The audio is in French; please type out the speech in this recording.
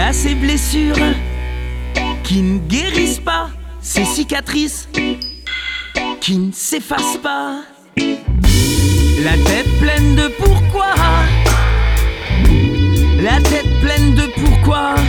à ces blessures qui ne guérissent pas, ces cicatrices qui ne s'effacent pas. La tête pleine de pourquoi, la tête pleine de pourquoi.